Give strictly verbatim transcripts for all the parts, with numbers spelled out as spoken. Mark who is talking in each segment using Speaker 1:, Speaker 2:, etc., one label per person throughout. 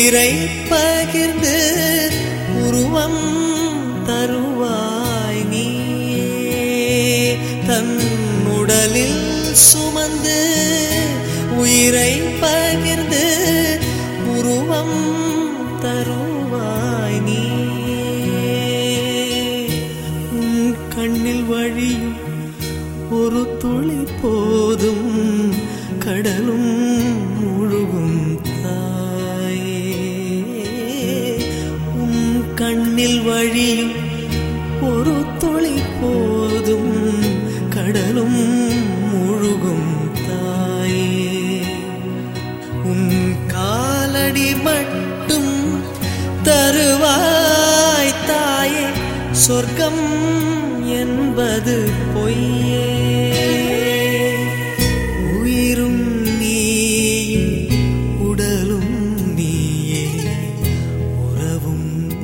Speaker 1: உயிரை பகிர்ந்து உருவம் தருவாய் நீயே தன் உடலில் சுமந்து உயிரை பகிர்ந்து உருவம் தருவாய் நீயே உன் கண்ணில் வழியும் ஒரு துளி போதும் கடலும் முழுகும் கண்ணில் வழியும் ஒரு துளி போதும் கடலும் முழுகும் தாயே உன் காலடி மட்டும் தருவாய் தாயே சொர்க்கம் என்பது பொய்யே உயிரும் நீயே உடலும் நீயே உறவும்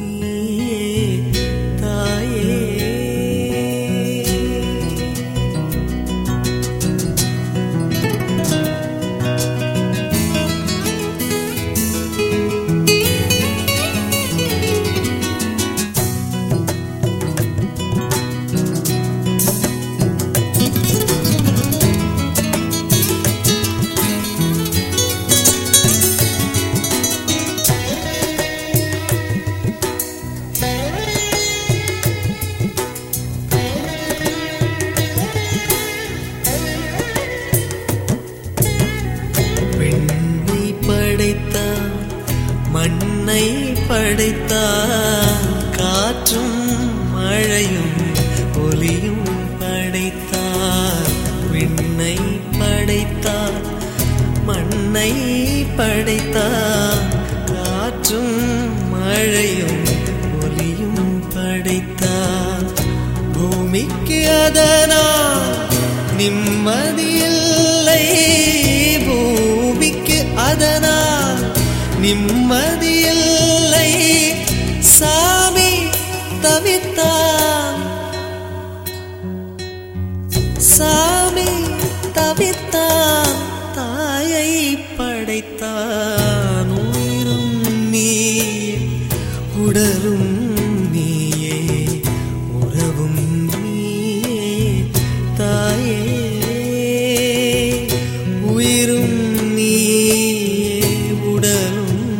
Speaker 1: மண்ணை படைத்தார் காற்றும் மழையும் ஒலியும் படைத்தார் விண்ணை படைத்தார் மண்ணை படைத்தார் காற்றும் மழையும் ஒலியும் படைத்தார் பூமிக்கு அதனால் நிம்மதியில்லை பூமிக்கு அதனால் நிம்மதியில்லை சாமி தவித்தான் சாமி தவித்தான் தாயை படைத்தான் உயிரும் நீயே உடலும் நீயே உறவும் நீயே தாயே உயிரும் நீயே உடலும்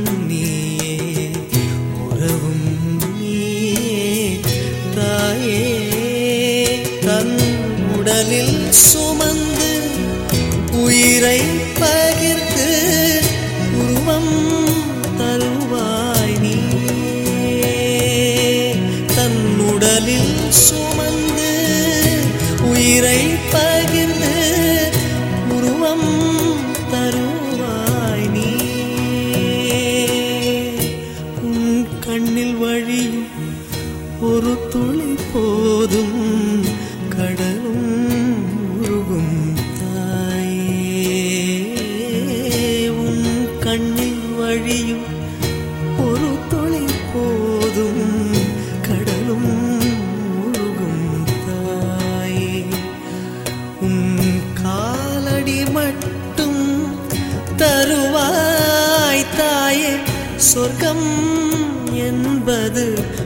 Speaker 1: உடலில் சுமந்து உயிரை பகிர்ந்து உருவம் தருவாய் நீயே தன் உடலில் சுமந்து உயிரை பகிர்ந்து உருவம் தருவாய் நீயே உன் கண்ணில் வழியும் ஒரு துளி போதும் கடலும் முழுகும் தாயே உன் கண்ணில் வழியும் ஒரு துளி போதும் கடலும் முழுகும் தாயே உன் காலடி மட்டும் தருவாய் தாயே சொர்க்கம் என்பது